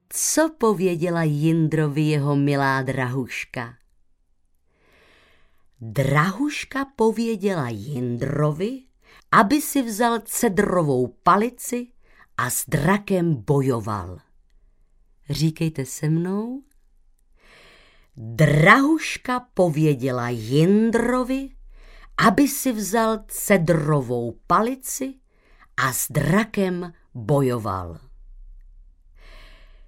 Co pověděla Jindrovi jeho milá drahuška? Drahuška pověděla Jindrovi, aby si vzal cedrovou palici a s drakem bojoval. Říkejte se mnou. Drahuška pověděla Jindrovi, aby si vzal cedrovou palici a s drakem bojoval.